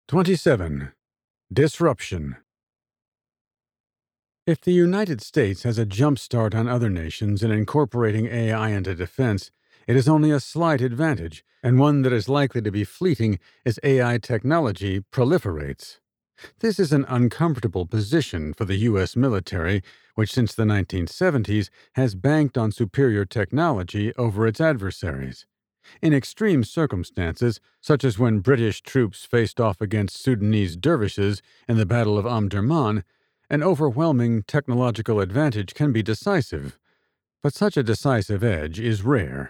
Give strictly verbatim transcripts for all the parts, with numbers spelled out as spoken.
twenty-seven. Disruption. If the United States has a jump start on other nations in incorporating A I into defense, it is only a slight advantage, and one that is likely to be fleeting as A I technology proliferates. This is an uncomfortable position for the U S military, which since the nineteen seventies has banked on superior technology over its adversaries. In extreme circumstances, such as when British troops faced off against Sudanese dervishes in the Battle of Omdurman, an overwhelming technological advantage can be decisive, but such a decisive edge is rare.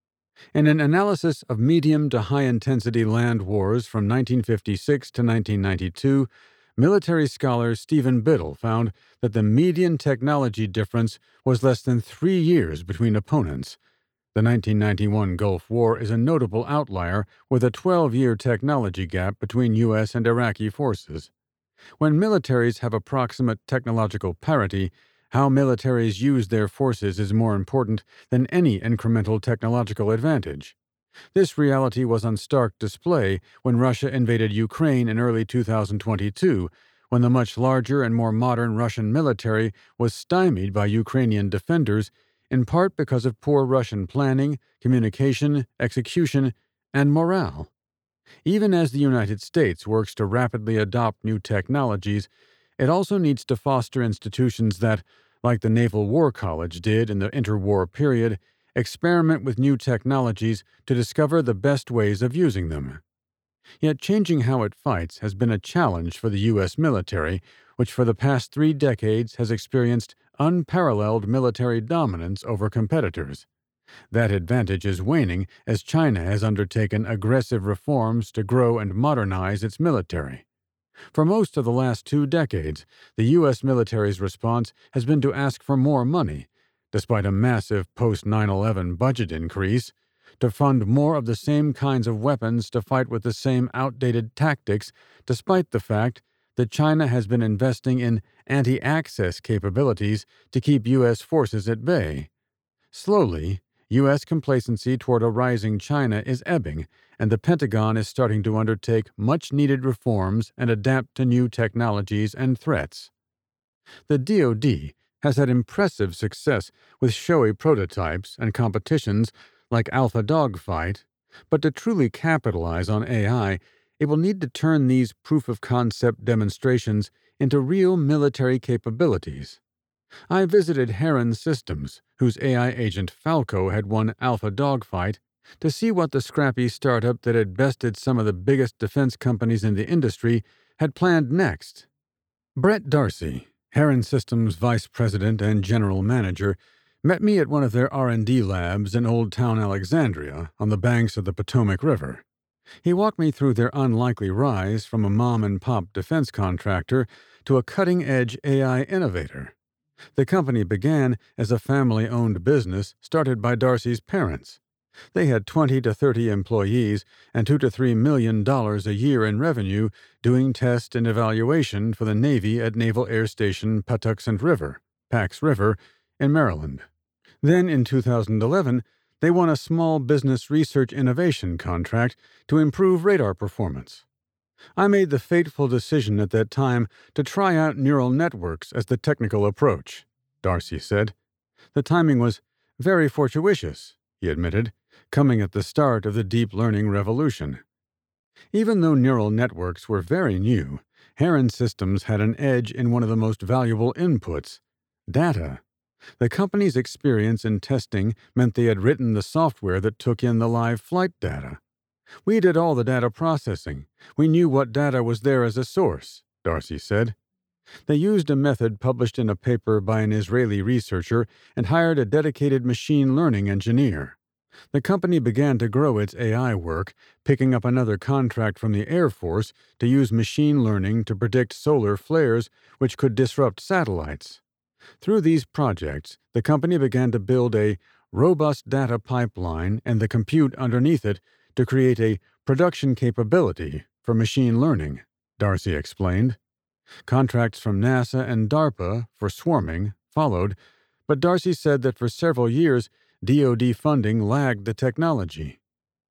In an analysis of medium to high-intensity land wars from nineteen fifty-six to nineteen ninety-two, military scholar Stephen Biddle found that the median technology difference was less than three years between opponents. The nineteen ninety-one Gulf War is a notable outlier with a twelve-year technology gap between U S and Iraqi forces. When militaries have approximate technological parity, how militaries use their forces is more important than any incremental technological advantage. This reality was on stark display when Russia invaded Ukraine in early two thousand twenty-two, when the much larger and more modern Russian military was stymied by Ukrainian defenders, in part because of poor Russian planning, communication, execution, and morale. Even as the United States works to rapidly adopt new technologies, it also needs to foster institutions that, like the Naval War College did in the interwar period, experiment with new technologies to discover the best ways of using them. Yet changing how it fights has been a challenge for the U S military, which for the past three decades has experienced unparalleled military dominance over competitors. That advantage is waning as China has undertaken aggressive reforms to grow and modernize its military. For most of the last two decades, the U S military's response has been to ask for more money, despite a massive post nine eleven budget increase, to fund more of the same kinds of weapons to fight with the same outdated tactics, despite the fact that China has been investing in anti-access capabilities to keep U S forces at bay. Slowly, U S complacency toward a rising China is ebbing, and the Pentagon is starting to undertake much-needed reforms and adapt to new technologies and threats. The D O D has had impressive success with showy prototypes and competitions like Alpha Dogfight, but to truly capitalize on A I, it will need to turn these proof-of-concept demonstrations into real military capabilities. I visited Heron Systems, whose A I agent Falco had won Alpha Dogfight, to see what the scrappy startup that had bested some of the biggest defense companies in the industry had planned next. Brett Darcy, Heron Systems vice president and general manager, met me at one of their R and D labs in Old Town Alexandria on the banks of the Potomac River. He walked me through their unlikely rise from a mom-and-pop defense contractor to a cutting-edge A I innovator. The company began as a family-owned business started by Darcy's parents. They had twenty to thirty employees and two to three million dollars a year in revenue doing test and evaluation for the Navy at Naval Air Station Patuxent River, Pax River, in Maryland. Then, in two thousand eleven, they won a small business research innovation contract to improve radar performance. I made the fateful decision at that time to try out neural networks as the technical approach, Darcy said. The timing was very fortuitous, he admitted, coming at the start of the deep learning revolution. Even though neural networks were very new, Heron Systems had an edge in one of the most valuable inputs, data. The company's experience in testing meant they had written the software that took in the live flight data. We did all the data processing. We knew what data was there as a source, Darcy said. They used a method published in a paper by an Israeli researcher and hired a dedicated machine learning engineer. The company began to grow its A I work, picking up another contract from the Air Force to use machine learning to predict solar flares which could disrupt satellites. Through these projects, the company began to build a robust data pipeline and the compute underneath it to create a production capability for machine learning, Darcy explained. Contracts from NASA and DARPA for swarming followed, but Darcy said that for several years D O D funding lagged the technology.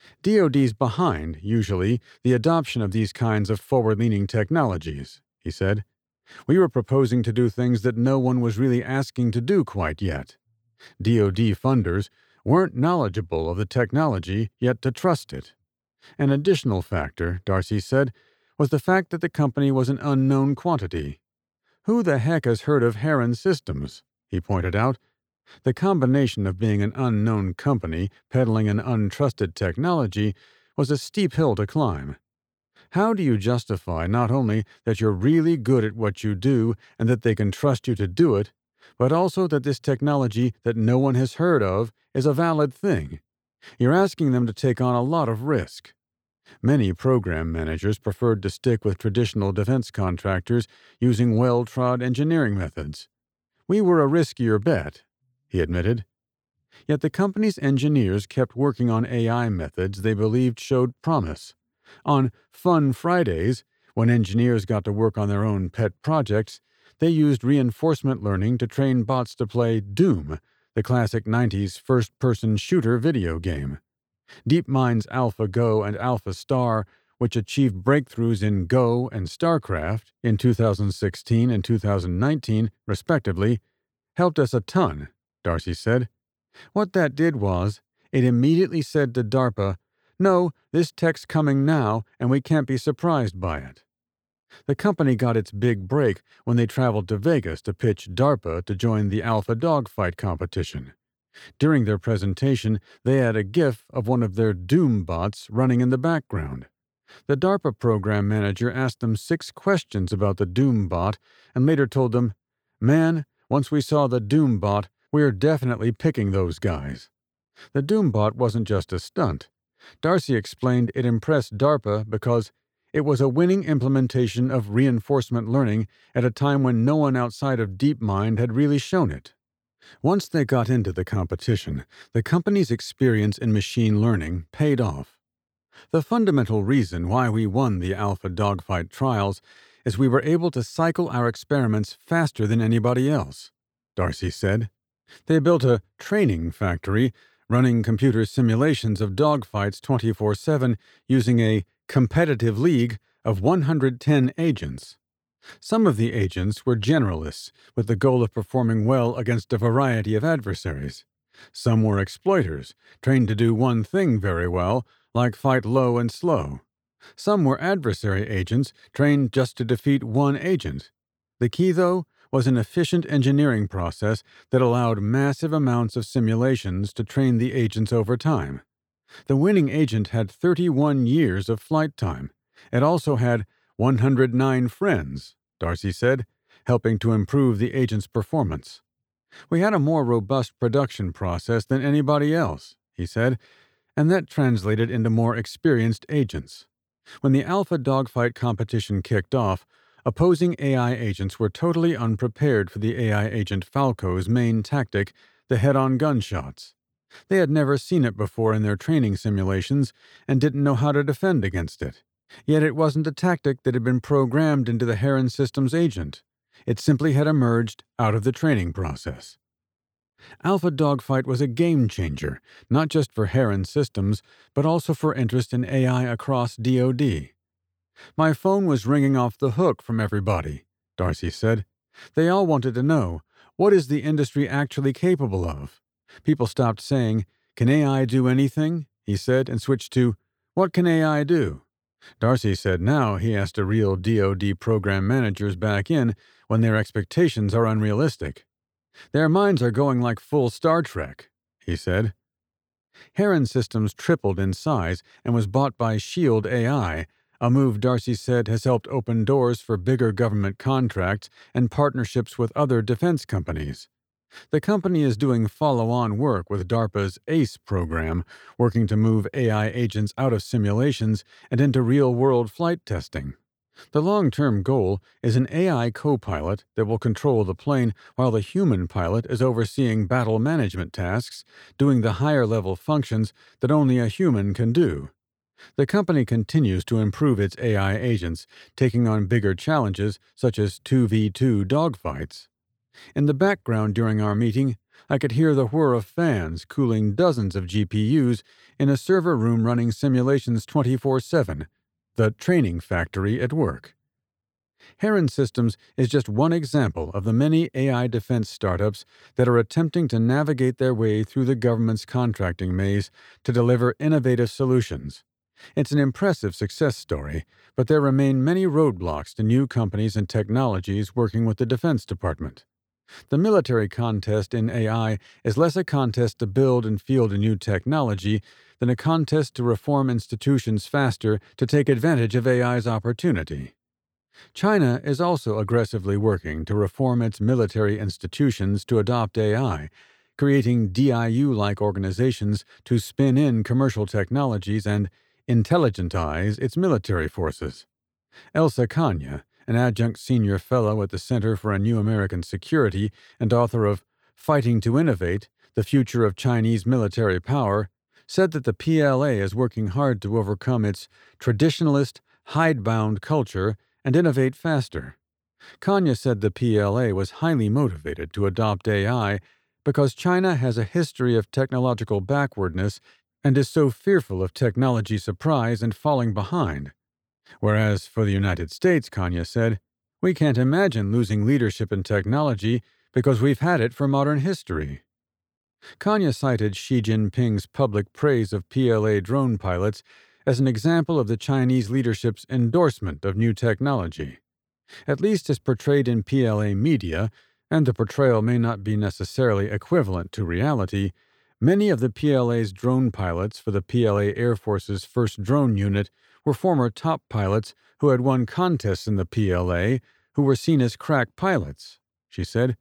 D O D's behind, usually, the adoption of these kinds of forward-leaning technologies, he said. We were proposing to do things that no one was really asking to do quite yet. D O D funders weren't knowledgeable of the technology yet to trust it. An additional factor, Darcy said, was the fact that the company was an unknown quantity. Who the heck has heard of Heron Systems? He pointed out. The combination of being an unknown company peddling an untrusted technology was a steep hill to climb. How do you justify not only that you're really good at what you do and that they can trust you to do it, but also that this technology that no one has heard of is a valid thing? You're asking them to take on a lot of risk. Many program managers preferred to stick with traditional defense contractors using well-trod engineering methods. We were a riskier bet, he admitted. Yet the company's engineers kept working on A I methods they believed showed promise. On Fun Fridays, when engineers got to work on their own pet projects, they used reinforcement learning to train bots to play Doom, the classic nineties first-person shooter video game. DeepMind's AlphaGo and AlphaStar, which achieved breakthroughs in Go and StarCraft in two thousand sixteen and two thousand nineteen, respectively, helped us a ton, Darcy said. What that did was, it immediately said to DARPA, "No, this tech's coming now, and we can't be surprised by it." The company got its big break when they traveled to Vegas to pitch DARPA to join the Alpha Dogfight competition. During their presentation, they had a GIF of one of their Doom bots running in the background. The DARPA program manager asked them six questions about the Doom bot and later told them, "Man, once we saw the Doom bot, we're definitely picking those guys." The Doom bot wasn't just a stunt. Darcy explained it impressed DARPA because it was a winning implementation of reinforcement learning at a time when no one outside of DeepMind had really shown it. Once they got into the competition, the company's experience in machine learning paid off. The fundamental reason why we won the Alpha Dogfight trials is we were able to cycle our experiments faster than anybody else, Darcy said. They built a training factory running computer simulations of dogfights twenty-four seven using a competitive league of one hundred ten agents. Some of the agents were generalists with the goal of performing well against a variety of adversaries. Some were exploiters, trained to do one thing very well, like fight low and slow. Some were adversary agents, trained just to defeat one agent. The key, though, was an efficient engineering process that allowed massive amounts of simulations to train the agents over time. The winning agent had thirty-one years of flight time. It also had one hundred nine friends, Darcy said, helping to improve the agent's performance. We had a more robust production process than anybody else, he said, and that translated into more experienced agents. When the Alpha Dogfight competition kicked off, opposing A I agents were totally unprepared for the A I agent Falco's main tactic, the head-on gunshots. They had never seen it before in their training simulations and didn't know how to defend against it. Yet it wasn't a tactic that had been programmed into the Heron Systems agent. It simply had emerged out of the training process. Alpha Dogfight was a game-changer, not just for Heron Systems, but also for interest in A I across D O D. My phone was ringing off the hook from everybody, Darcy said. They all wanted to know, what is the industry actually capable of? People stopped saying, "Can A I do anything?" he said, and switched to, "What can A I do?" Darcy said now he has to reel D O D program managers back in when their expectations are unrealistic. Their minds are going like full Star Trek, he said. Heron Systems tripled in size and was bought by Shield A I, a move Darcy said has helped open doors for bigger government contracts and partnerships with other defense companies. The company is doing follow-on work with DARPA's ACE program, working to move A I agents out of simulations and into real-world flight testing. The long-term goal is an A I co-pilot that will control the plane while the human pilot is overseeing battle management tasks, doing the higher-level functions that only a human can do. The company continues to improve its A I agents, taking on bigger challenges such as two v two dogfights. In the background during our meeting, I could hear the whir of fans cooling dozens of G P Us in a server room running simulations twenty-four seven, the training factory at work. Heron Systems is just one example of the many A I defense startups that are attempting to navigate their way through the government's contracting maze to deliver innovative solutions. It's an impressive success story, but there remain many roadblocks to new companies and technologies working with the Defense Department. The military contest in A I is less a contest to build and field a new technology than a contest to reform institutions faster to take advantage of A I's opportunity. China is also aggressively working to reform its military institutions to adopt A I, creating D I U-like organizations to spin in commercial technologies and intelligentize its military forces. Elsa Kanya, an adjunct senior fellow at the Center for a New American Security and author of Fighting to Innovate, The Future of Chinese Military Power, said that the P L A is working hard to overcome its traditionalist, hidebound culture and innovate faster. Kanya said the P L A was highly motivated to adopt A I because China has a history of technological backwardness and is so fearful of technology surprise and falling behind. Whereas for the United States, Kanya said, we can't imagine losing leadership in technology because we've had it for modern history. Kanya cited Xi Jinping's public praise of P L A drone pilots as an example of the Chinese leadership's endorsement of new technology. At least as portrayed in P L A media, and the portrayal may not be necessarily equivalent to reality, many of the P L A's drone pilots for the P L A Air Force's first drone unit were former top pilots who had won contests in the P L A who were seen as crack pilots, she said.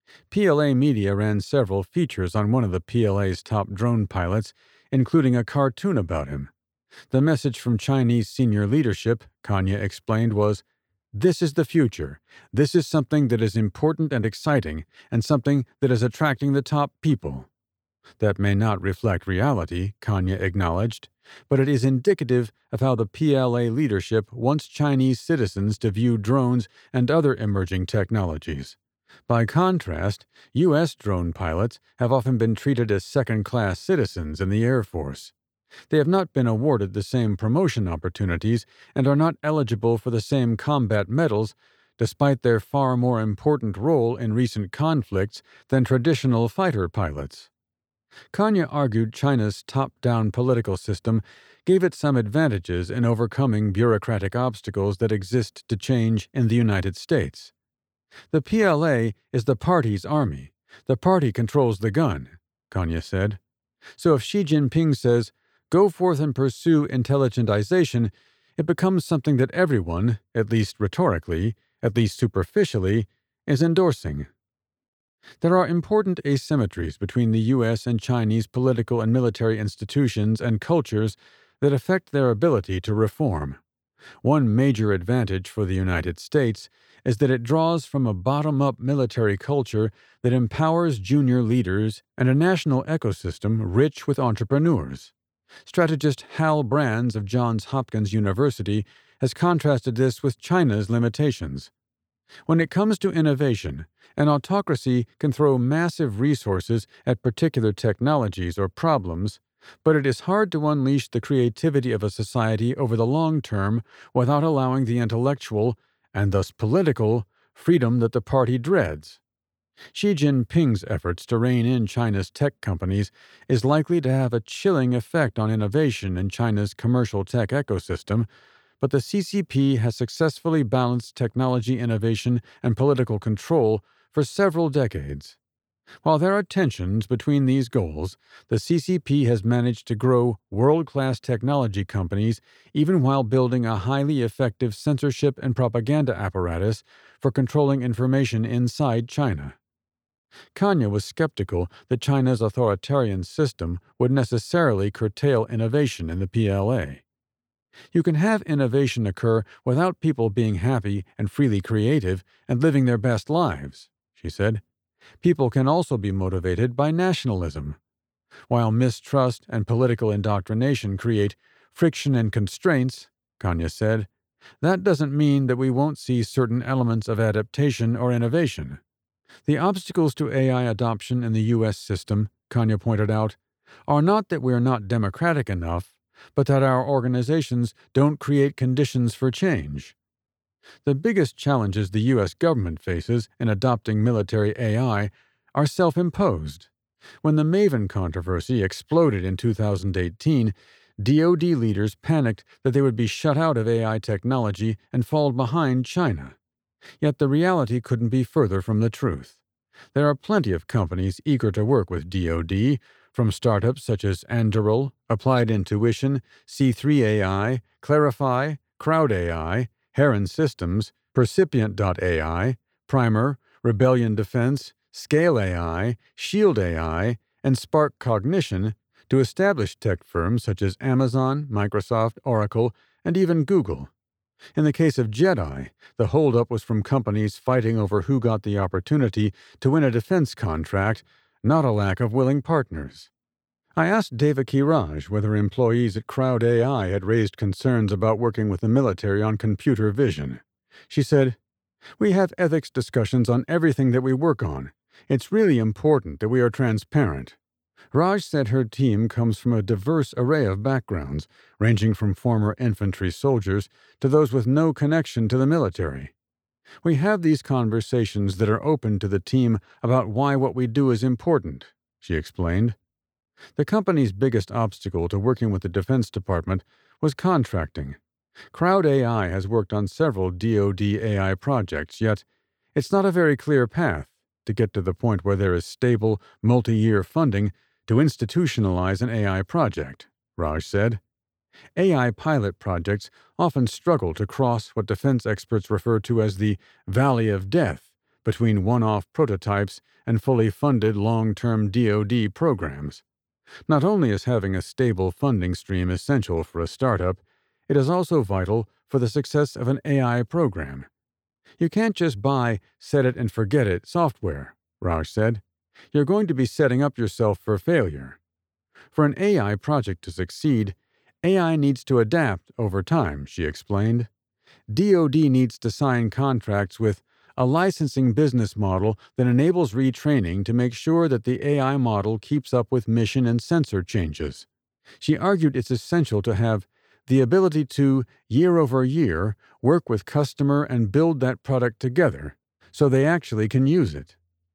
P L A media ran several features on one of the P L A's top drone pilots, including a cartoon about him. The message from Chinese senior leadership, Kanya explained, was, "This is the future. This is something that is important and exciting, and something that is attracting the top people." That may not reflect reality, Kanya acknowledged, but it is indicative of how the P L A leadership wants Chinese citizens to view drones and other emerging technologies. By contrast, U S drone pilots have often been treated as second-class citizens in the Air Force. They have not been awarded the same promotion opportunities and are not eligible for the same combat medals, despite their far more important role in recent conflicts than traditional fighter pilots. Kanya argued China's top-down political system gave it some advantages in overcoming bureaucratic obstacles that exist to change in the United States. The P L A is the party's army. The party controls the gun, Kanya said. So if Xi Jinping says, go forth and pursue intelligentization, it becomes something that everyone, at least rhetorically, at least superficially, is endorsing. There are important asymmetries between the U S and Chinese political and military institutions and cultures that affect their ability to reform. One major advantage for the United States is that it draws from a bottom-up military culture that empowers junior leaders and a national ecosystem rich with entrepreneurs. Strategist Hal Brands of Johns Hopkins University has contrasted this with China's limitations. When it comes to innovation, an autocracy can throw massive resources at particular technologies or problems, but it is hard to unleash the creativity of a society over the long term without allowing the intellectual, and thus political, freedom that the party dreads. Xi Jinping's efforts to rein in China's tech companies is likely to have a chilling effect on innovation in China's commercial tech ecosystem, but the C C P has successfully balanced technology innovation and political control for several decades. While there are tensions between these goals, the C C P has managed to grow world-class technology companies even while building a highly effective censorship and propaganda apparatus for controlling information inside China. Kanya was skeptical that China's authoritarian system would necessarily curtail innovation in the P L A. You can have innovation occur without people being happy and freely creative and living their best lives, she said. People can also be motivated by nationalism. While mistrust and political indoctrination create friction and constraints, Kanya said, that doesn't mean that we won't see certain elements of adaptation or innovation. The obstacles to A I adoption in the U S system, Kanya pointed out, are not that we are not democratic enough, but that our organizations don't create conditions for change. The biggest challenges the U S government faces in adopting military A I are self-imposed. When the Maven controversy exploded in two thousand eighteen, D O D leaders panicked that they would be shut out of A I technology and fall behind China. Yet the reality couldn't be further from the truth. There are plenty of companies eager to work with D O D, from startups such as Anduril, Applied Intuition, C three A I, Clarify, Crowd A I, Heron Systems, Percipient dot A I, Primer, Rebellion Defense, Scale A I, Shield A I, and Spark Cognition, to established tech firms such as Amazon, Microsoft, Oracle, and even Google. In the case of Jedi, the holdup was from companies fighting over who got the opportunity to win a defense contract, not a lack of willing partners. I asked Devaki Raj whether employees at Crowd A I had raised concerns about working with the military on computer vision. She said, "We have ethics discussions on everything that we work on. It's really important that we are transparent." Raj said her team comes from a diverse array of backgrounds, ranging from former infantry soldiers to those with no connection to the military. "We have these conversations that are open to the team about why what we do is important," she explained. The company's biggest obstacle to working with the Defense Department was contracting. Crowd A I has worked on several D O D A I projects, yet it's not a very clear path to get to the point where there is stable, multi-year funding to institutionalize an A I project, Raj said. A I pilot projects often struggle to cross what defense experts refer to as the valley of death between one-off prototypes and fully funded long-term D O D programs. Not only is having a stable funding stream essential for a startup, it is also vital for the success of an A I program. You can't just buy set-it-and-forget-it software, Raj said. You're going to be setting up yourself for failure. For an A I project to succeed, A I needs to adapt over time, she explained. D O D needs to sign contracts with a licensing business model that enables retraining to make sure that the A I model keeps up with mission and sensor changes. She argued it's essential to have the ability to, year over year, work with customer and build that product together so they actually can use it.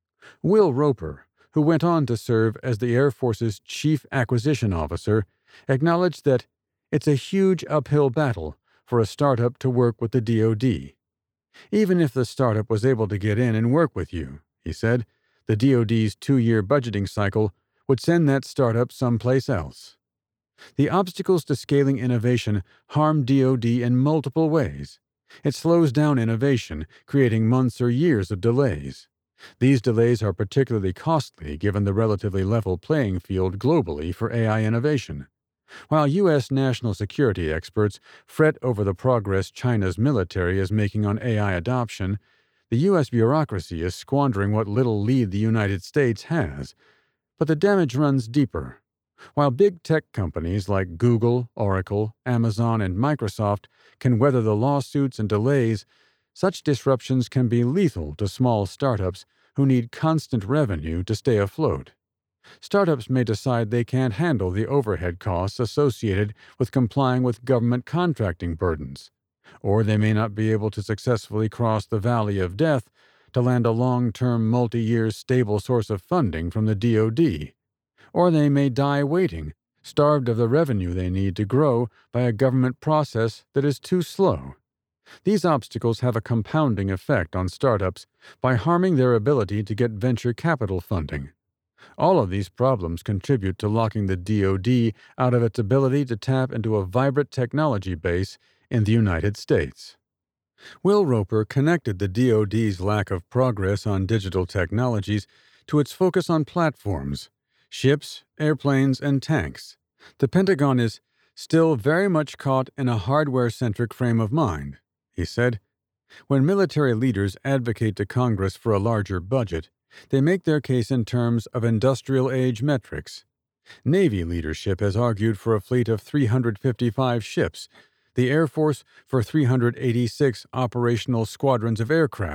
Will Roper, who went on to serve as the Air Force's Chief Acquisition Officer, acknowledged that it's a huge uphill battle for a startup to work with the D O D. Even if the startup was able to get in and work with you, he said, the D O D's two-year budgeting cycle would send that startup someplace else. The obstacles to scaling innovation harm D O D in multiple ways. It slows down innovation, creating months or years of delays. These delays are particularly costly given the relatively level playing field globally for A I innovation. While U S national security experts fret over the progress China's military is making on A I adoption, the U S bureaucracy is squandering what little lead the United States has. But the damage runs deeper. While big tech companies like Google, Oracle, Amazon, and Microsoft can weather the lawsuits and delays, such disruptions can be lethal to small startups who need constant revenue to stay afloat. Startups may decide they can't handle the overhead costs associated with complying with government contracting burdens, or they may not be able to successfully cross the valley of death to land a long-term, multi-year stable source of funding from the D O D, or they may die waiting, starved of the revenue they need to grow by a government process that is too slow. These obstacles have a compounding effect on startups by harming their ability to get venture capital funding. All of these problems contribute to locking the D O D out of its ability to tap into a vibrant technology base in the United States. Will Roper connected the D O D's lack of progress on digital technologies to its focus on platforms, ships, airplanes, and tanks. The Pentagon is still very much caught in a hardware-centric frame of mind, he said. When military leaders advocate to Congress for a larger budget, they make their case in terms of industrial-age metrics. Navy leadership has argued for a fleet of three hundred fifty-five ships, the Air Force for three hundred eighty-six operational squadrons of aircraft,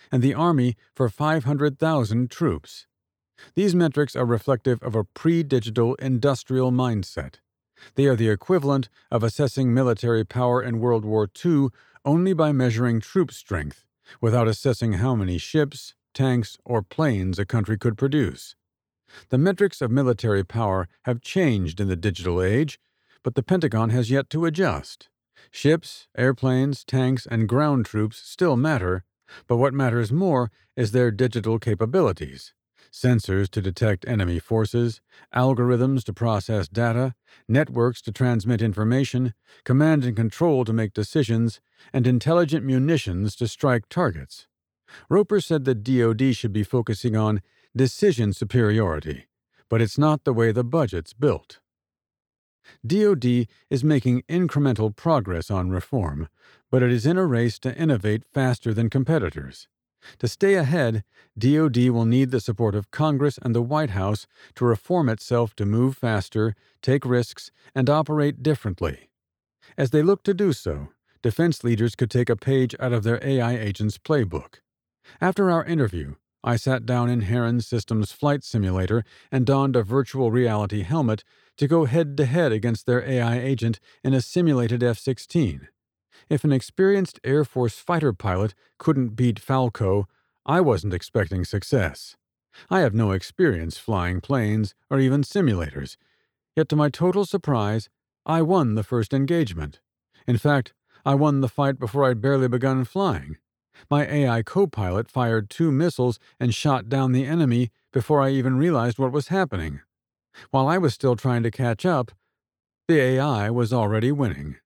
and the Army for five hundred thousand troops. These metrics are reflective of a pre-digital industrial mindset. They are the equivalent of assessing military power in World War Two only by measuring troop strength, without assessing how many ships, tanks, or planes a country could produce. The metrics of military power have changed in the digital age, but the Pentagon has yet to adjust. Ships, airplanes, tanks, and ground troops still matter, but what matters more is their digital capabilities. Sensors to detect enemy forces, algorithms to process data, networks to transmit information, command and control to make decisions, and intelligent munitions to strike targets. Roper said that D O D should be focusing on decision superiority, but it's not the way the budget's built. D O D is making incremental progress on reform, but it is in a race to innovate faster than competitors. To stay ahead, D O D will need the support of Congress and the White House to reform itself to move faster, take risks, and operate differently. As they look to do so, defense leaders could take a page out of their A I agent's playbook. After our interview, I sat down in Heron Systems' flight simulator and donned a virtual reality helmet to go head-to-head against their A I agent in a simulated F sixteen. If an experienced Air Force fighter pilot couldn't beat Falco, I wasn't expecting success. I have no experience flying planes or even simulators, yet to my total surprise, I won the first engagement. In fact, I won the fight before I'd barely begun flying. My A I co-pilot fired two missiles and shot down the enemy before I even realized what was happening. While I was still trying to catch up, the A I was already winning.